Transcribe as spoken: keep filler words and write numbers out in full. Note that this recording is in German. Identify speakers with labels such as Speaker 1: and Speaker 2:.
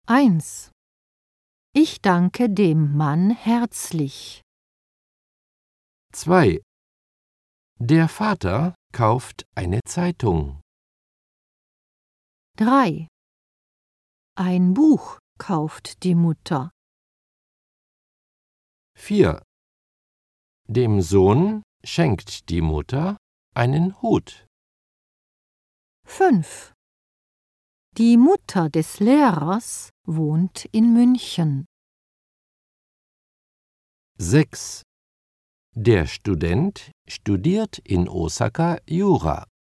Speaker 1: eins. Ich danke dem Mann herzlich.
Speaker 2: zwei. Der Vater kauft eine Zeitung.
Speaker 1: drei. Ein Buch kauft die Mutter.
Speaker 2: vier. Dem Sohn schenkt die Mutter einen Hut.
Speaker 1: fünf. Die Mutter des Lehrers wohnt in München.
Speaker 2: sechs. Der Student studiert in Osaka Jura.